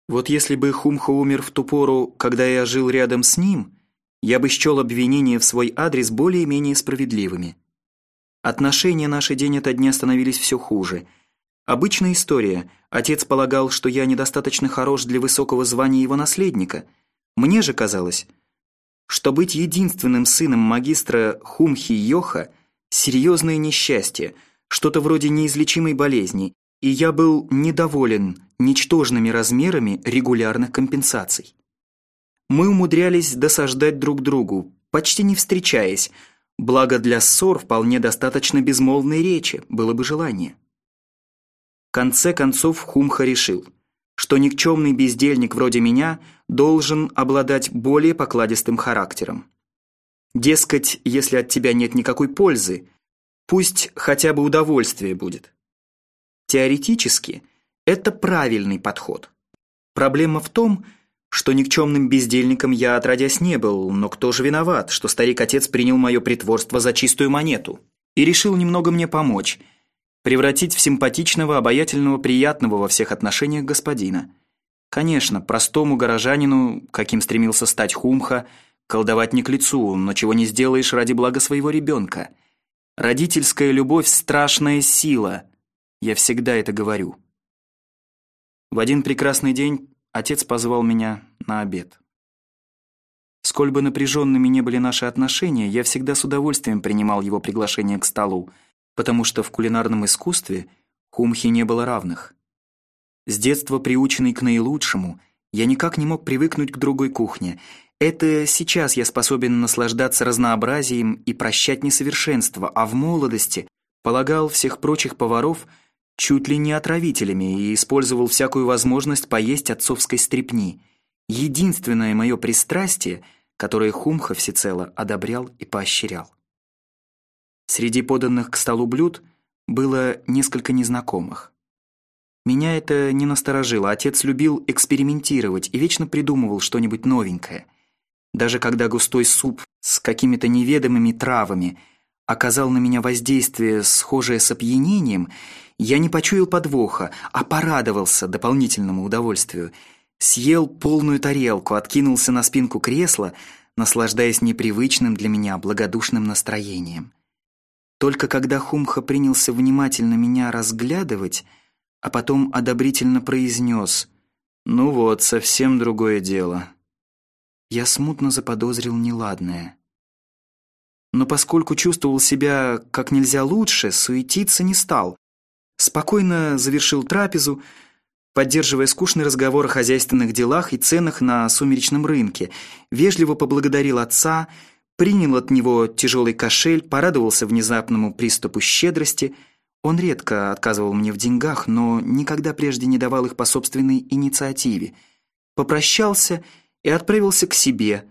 Вот если бы Хумха умер в ту пору, когда я жил рядом с ним, я бы счел обвинения в свой адрес более-менее справедливыми. Отношения наши день ото дня становились все хуже. Обычная история. Отец полагал, что я недостаточно хорош для высокого звания его наследника. Мне же казалось, что быть единственным сыном магистра Хумхи Йоха – серьезное несчастье, что-то вроде неизлечимой болезни, и я был недоволен ничтожными размерами регулярных компенсаций. Мы умудрялись досаждать друг другу, почти не встречаясь, благо для ссор вполне достаточно безмолвной речи, было бы желание. В конце концов Хумха решил, что никчемный бездельник вроде меня должен обладать более покладистым характером. Дескать, если от тебя нет никакой пользы, пусть хотя бы удовольствие будет. Теоретически, это правильный подход. Проблема в том, что никчемным бездельником я отродясь не был, но кто же виноват, что старик-отец принял мое притворство за чистую монету и решил немного мне помочь, превратить в симпатичного, обаятельного, приятного во всех отношениях господина. Конечно, простому горожанину, каким стремился стать Хумха, колдовать не к лицу, но чего не сделаешь ради блага своего ребенка. Родительская любовь – страшная сила. Я всегда это говорю. В один прекрасный день отец позвал меня на обед. Сколь бы напряженными ни были наши отношения, я всегда с удовольствием принимал его приглашение к столу, потому что в кулинарном искусстве Хумхи не было равных. С детства приученный к наилучшему, я никак не мог привыкнуть к другой кухне. Это сейчас я способен наслаждаться разнообразием и прощать несовершенство, а в молодости полагал всех прочих поваров чуть ли не отравителями и использовал всякую возможность поесть отцовской стряпни. Единственное мое пристрастие, которое Хумха всецело одобрял и поощрял. Среди поданных к столу блюд было несколько незнакомых. Меня это не насторожило, отец любил экспериментировать и вечно придумывал что-нибудь новенькое. Даже когда густой суп с какими-то неведомыми травами оказал на меня воздействие, схожее с опьянением, я не почуял подвоха, а порадовался дополнительному удовольствию. Съел полную тарелку, откинулся на спинку кресла, наслаждаясь непривычным для меня благодушным настроением. Только когда Хумха принялся внимательно меня разглядывать, а потом одобрительно произнес: «Ну вот, совсем другое дело», я смутно заподозрил неладное. Но поскольку чувствовал себя как нельзя лучше, суетиться не стал. Спокойно завершил трапезу, поддерживая скучный разговор о хозяйственных делах и ценах на сумеречном рынке, вежливо поблагодарил отца, принял от него тяжелый кошель, порадовался внезапному приступу щедрости. Он редко отказывал мне в деньгах, но никогда прежде не давал их по собственной инициативе. Попрощался и отправился к себе,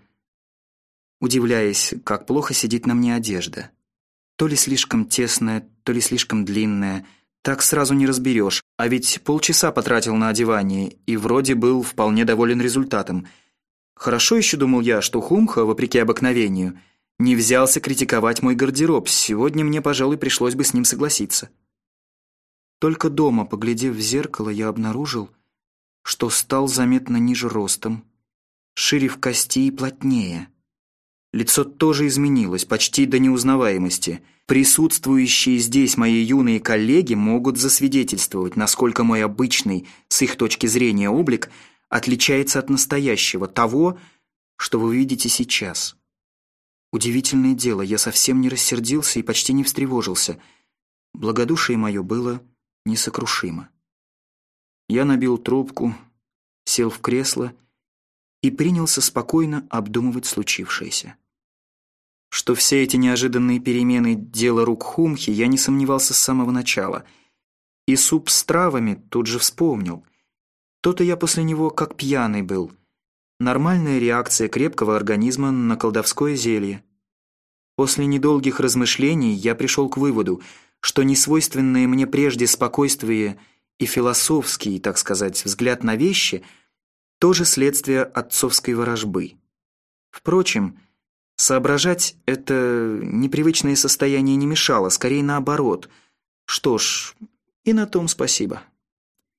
удивляясь, как плохо сидит на мне одежда. То ли слишком тесная, то ли слишком длинная, так сразу не разберешь, а ведь полчаса потратил на одевание и вроде был вполне доволен результатом. Хорошо еще, думал я, что Хумха, вопреки обыкновению, не взялся критиковать мой гардероб, сегодня мне, пожалуй, пришлось бы с ним согласиться. Только дома, поглядев в зеркало, я обнаружил, что стал заметно ниже ростом, шире в кости и плотнее. Лицо тоже изменилось, почти до неузнаваемости. Присутствующие здесь мои юные коллеги могут засвидетельствовать, насколько мой обычный, с их точки зрения, облик отличается от настоящего, того, что вы видите сейчас. Удивительное дело, я совсем не рассердился и почти не встревожился. Благодушие мое было несокрушимо. Я набил трубку, сел в кресло и принялся спокойно обдумывать случившееся. Что все эти неожиданные перемены – дело рук Хумхи, я не сомневался с самого начала. И суп с травами тут же вспомнил. То-то я после него как пьяный был. Нормальная реакция крепкого организма на колдовское зелье. После недолгих размышлений я пришел к выводу, что несвойственное мне прежде спокойствие и философский, так сказать, взгляд на вещи – тоже следствие отцовской ворожбы. Впрочем, соображать это непривычное состояние не мешало, скорее наоборот. Что ж, и на том спасибо.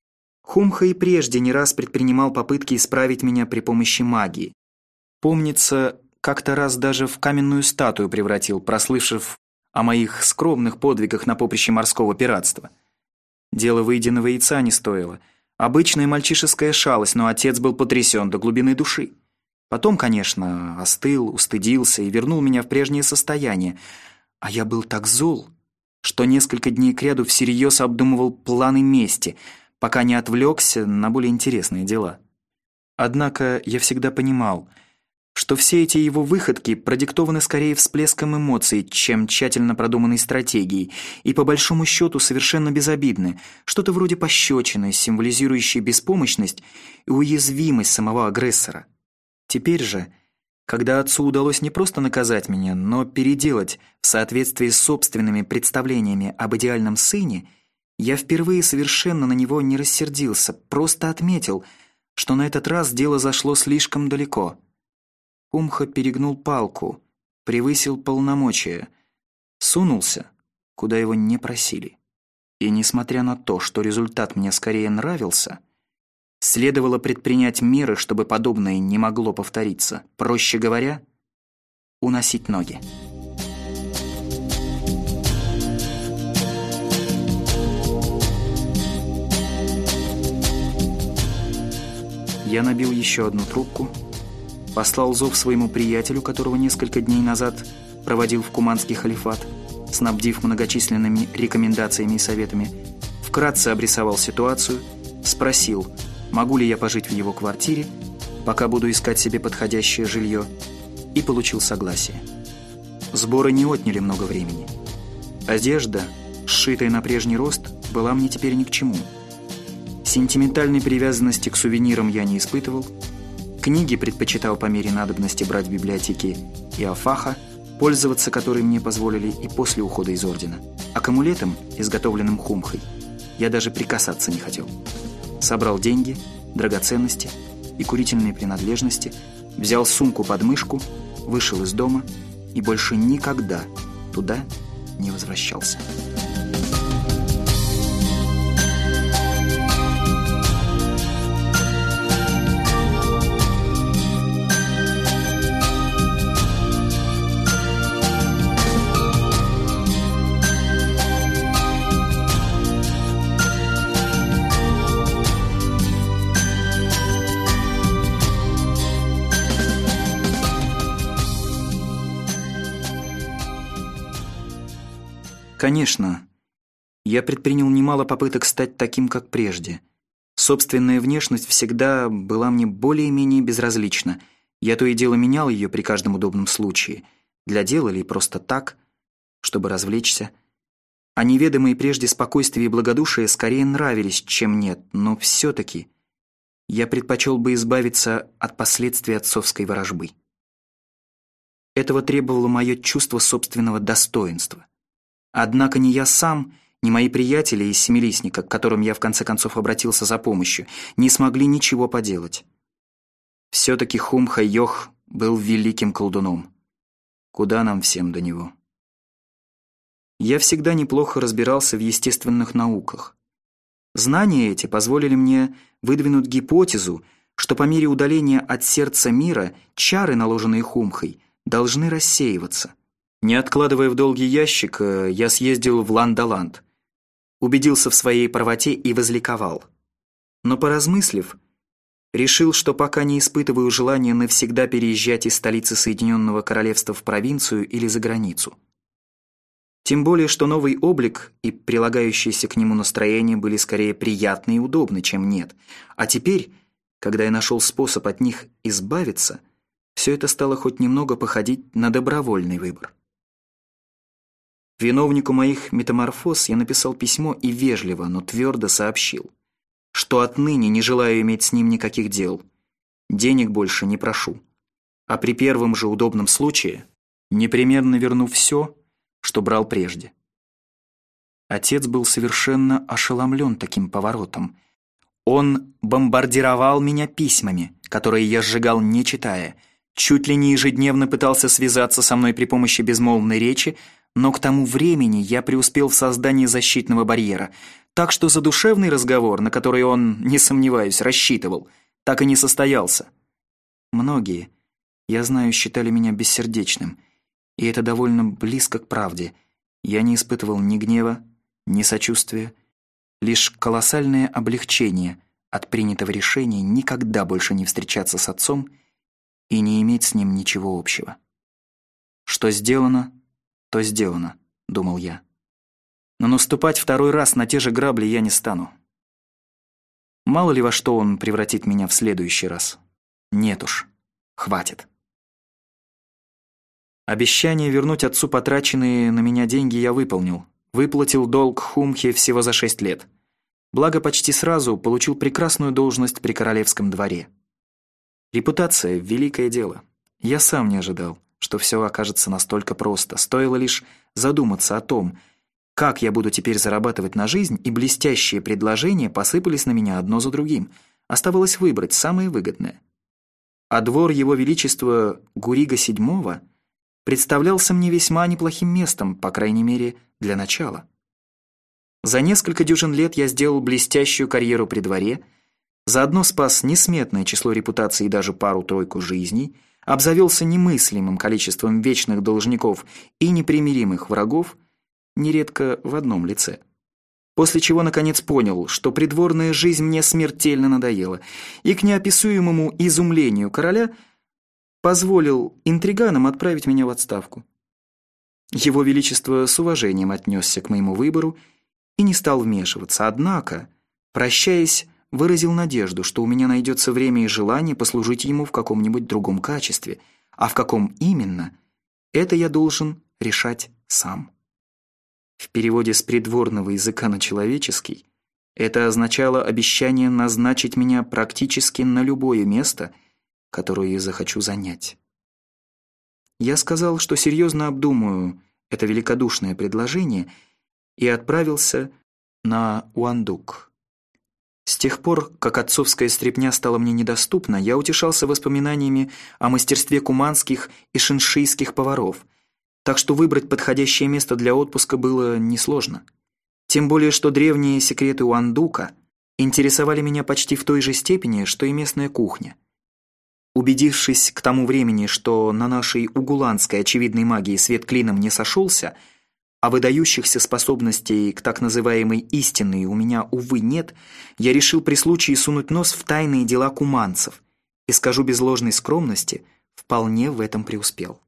Хумха и прежде не раз предпринимал попытки исправить меня при помощи магии. Помнится, как-то раз даже в каменную статую превратил, прослышав о моих скромных подвигах на поприще морского пиратства. Дело выеденного яйца не стоило. Обычная мальчишеская шалость, но отец был потрясен до глубины души. Потом, конечно, остыл, устыдился и вернул меня в прежнее состояние. А я был так зол, что несколько дней кряду всерьез обдумывал планы мести, пока не отвлекся на более интересные дела. Однако я всегда понимал, что все эти его выходки продиктованы скорее всплеском эмоций, чем тщательно продуманной стратегией, и по большому счету совершенно безобидны, что-то вроде пощечины, символизирующей беспомощность и уязвимость самого агрессора. Теперь же, когда отцу удалось не просто наказать меня, но переделать в соответствии с собственными представлениями об идеальном сыне, я впервые совершенно на него не рассердился, просто отметил, что на этот раз дело зашло слишком далеко. Хумха перегнул палку, превысил полномочия, сунулся, куда его не просили. И несмотря на то, что результат мне скорее нравился, следовало предпринять меры, чтобы подобное не могло повториться. Проще говоря, уносить ноги. Я набил еще одну трубку, послал зов своему приятелю, которого несколько дней назад проводил в Куманский халифат, снабдив многочисленными рекомендациями и советами, вкратце обрисовал ситуацию, спросил, могу ли я пожить в его квартире, пока буду искать себе подходящее жилье, и получил согласие. Сборы не отняли много времени. Одежда, сшитая на прежний рост, была мне теперь ни к чему. Сентиментальной привязанности к сувенирам я не испытывал. Книги предпочитал по мере надобности брать в библиотеке Иофаха, пользоваться которой мне позволили и после ухода из ордена. А к амулетам, изготовленным Хумхой, я даже прикасаться не хотел. Собрал деньги, драгоценности и курительные принадлежности, взял сумку под мышку, вышел из дома и больше никогда туда не возвращался. Конечно, я предпринял немало попыток стать таким, как прежде. Собственная внешность всегда была мне более-менее безразлична. Я то и дело менял ее при каждом удобном случае. Для дела или просто так, чтобы развлечься. А неведомые прежде спокойствие и благодушие скорее нравились, чем нет. Но все-таки я предпочел бы избавиться от последствий отцовской ворожбы. Этого требовало мое чувство собственного достоинства. Однако ни я сам, ни мои приятели из Семилистника, к которым я в конце концов обратился за помощью, не смогли ничего поделать. Все-таки Хумха-Йох был великим колдуном. Куда нам всем до него? Я всегда неплохо разбирался в естественных науках. Знания эти позволили мне выдвинуть гипотезу, что по мере удаления от сердца мира чары, наложенные Хумхой, должны рассеиваться. Не откладывая в долгий ящик, я съездил в Ландоланд, убедился в своей правоте и возликовал. Но поразмыслив, решил, что пока не испытываю желания навсегда переезжать из столицы Соединенного Королевства в провинцию или за границу. Тем более, что новый облик и прилагающееся к нему настроение были скорее приятны и удобны, чем нет. А теперь, когда я нашел способ от них избавиться, все это стало хоть немного походить на добровольный выбор. Виновнику моих метаморфоз я написал письмо и вежливо, но твердо сообщил, что отныне не желаю иметь с ним никаких дел, денег больше не прошу, а при первом же удобном случае непременно верну все, что брал прежде. Отец был совершенно ошеломлен таким поворотом. Он бомбардировал меня письмами, которые я сжигал не читая, чуть ли не ежедневно пытался связаться со мной при помощи безмолвной речи, но к тому времени я преуспел в создании защитного барьера, так что задушевный разговор, на который он, не сомневаюсь, рассчитывал, так и не состоялся. Многие, я знаю, считали меня бессердечным, и это довольно близко к правде. Я не испытывал ни гнева, ни сочувствия, лишь колоссальное облегчение от принятого решения никогда больше не встречаться с отцом и не иметь с ним ничего общего. Что сделано, то сделано, думал я. Но наступать второй раз на те же грабли я не стану. Мало ли во что он превратит меня в следующий раз. Нет уж, хватит. Обещание вернуть отцу потраченные на меня деньги я выполнил. Выплатил долг Хумхе всего за 6 лет. Благо, почти сразу получил прекрасную должность при королевском дворе. Репутация – великое дело. Я сам не ожидал, что все окажется настолько просто. Стоило лишь задуматься о том, как я буду теперь зарабатывать на жизнь, и блестящие предложения посыпались на меня одно за другим. Оставалось выбрать самое выгодное. А двор его величества Гурига VII представлялся мне весьма неплохим местом, по крайней мере, для начала. За несколько дюжин лет я сделал блестящую карьеру при дворе, заодно спас несметное число репутаций и даже пару-тройку жизней, обзавелся немыслимым количеством вечных должников и непримиримых врагов, нередко в одном лице. После чего, наконец, понял, что придворная жизнь мне смертельно надоела, и к неописуемому изумлению короля позволил интриганам отправить меня в отставку. Его Величество с уважением отнесся к моему выбору и не стал вмешиваться, однако, прощаясь, выразил надежду, что у меня найдется время и желание послужить ему в каком-нибудь другом качестве, а в каком именно, это я должен решать сам. В переводе с придворного языка на человеческий это означало обещание назначить меня практически на любое место, которое я захочу занять. Я сказал, что серьезно обдумаю это великодушное предложение, и отправился на Уандук. С тех пор, как отцовская стряпня стала мне недоступна, я утешался воспоминаниями о мастерстве куманских и шиншийских поваров, так что выбрать подходящее место для отпуска было несложно. Тем более, что древние секреты Уандука интересовали меня почти в той же степени, что и местная кухня. Убедившись к тому времени, что на нашей угуланской очевидной магии свет клином не сошелся, а выдающихся способностей к так называемой истинной у меня, увы, нет, я решил при случае сунуть нос в тайные дела куманцев и, скажу без ложной скромности, вполне в этом преуспел.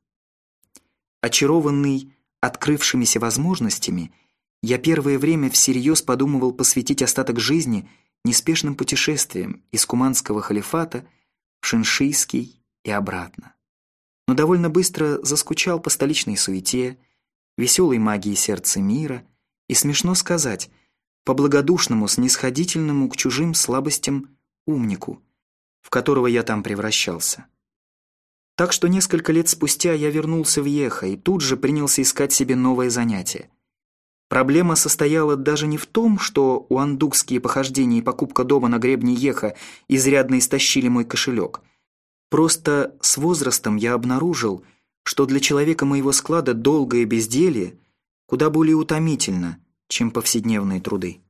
Очарованный открывшимися возможностями, я первое время всерьез подумывал посвятить остаток жизни неспешным путешествиям из Куманского халифата в Шиншийский и обратно. Но довольно быстро заскучал по столичной суете, веселой магии сердца мира и, смешно сказать, по благодушному, снисходительному к чужим слабостям умнику, в которого я там превращался. Так что несколько лет спустя я вернулся в Йеха и тут же принялся искать себе новое занятие. Проблема состояла даже не в том, что уандукские похождения и покупка дома на гребне Йеха изрядно истощили мой кошелек. Просто с возрастом я обнаружил, что для человека моего склада долгое безделье куда более утомительно, чем повседневные труды.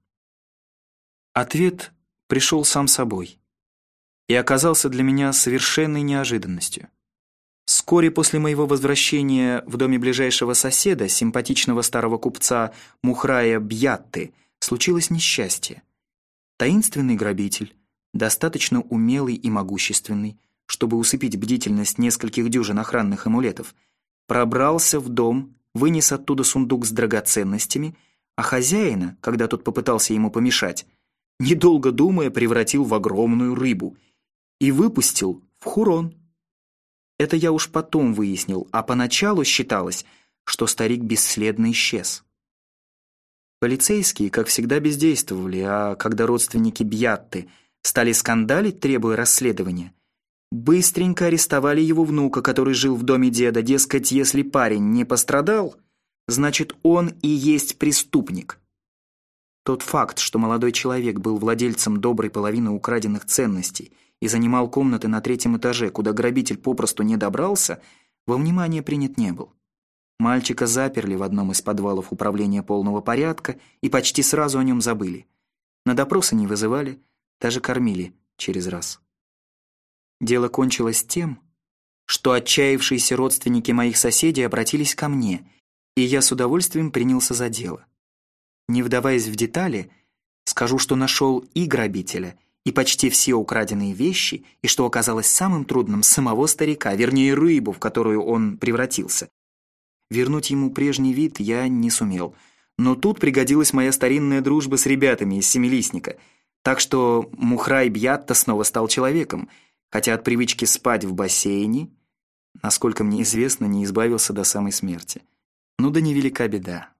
Ответ пришел сам собой и оказался для меня совершенной неожиданностью. Вскоре после моего возвращения в доме ближайшего соседа, симпатичного старого купца Мухрая Бьятты, случилось несчастье. Таинственный грабитель, достаточно умелый и могущественный, чтобы усыпить бдительность нескольких дюжин охранных амулетов, пробрался в дом, вынес оттуда сундук с драгоценностями, а хозяина, когда тот попытался ему помешать, недолго думая, превратил в огромную рыбу и выпустил в Хурон. Это я уж потом выяснил, а поначалу считалось, что старик бесследно исчез. Полицейские, как всегда, бездействовали, а когда родственники Бьятты стали скандалить, требуя расследования, быстренько арестовали его внука, который жил в доме деда. Дескать, если парень не пострадал, значит, он и есть преступник. Тот факт, что молодой человек был владельцем доброй половины украденных ценностей и занимал комнаты на 3-м этаже, куда грабитель попросту не добрался, во внимание принят не был. Мальчика заперли в одном из подвалов управления полного порядка и почти сразу о нем забыли. На допросы не вызывали, даже кормили через раз. Дело кончилось тем, что отчаявшиеся родственники моих соседей обратились ко мне, и я с удовольствием принялся за дело. Не вдаваясь в детали, скажу, что нашел и грабителя, и почти все украденные вещи, и что оказалось самым трудным самого старика, вернее рыбу, в которую он превратился. Вернуть ему прежний вид я не сумел, но тут пригодилась моя старинная дружба с ребятами из Семилистника, так что Мухрай Бьятта снова стал человеком, хотя от привычки спать в бассейне, насколько мне известно, не избавился до самой смерти. Ну да невелика беда.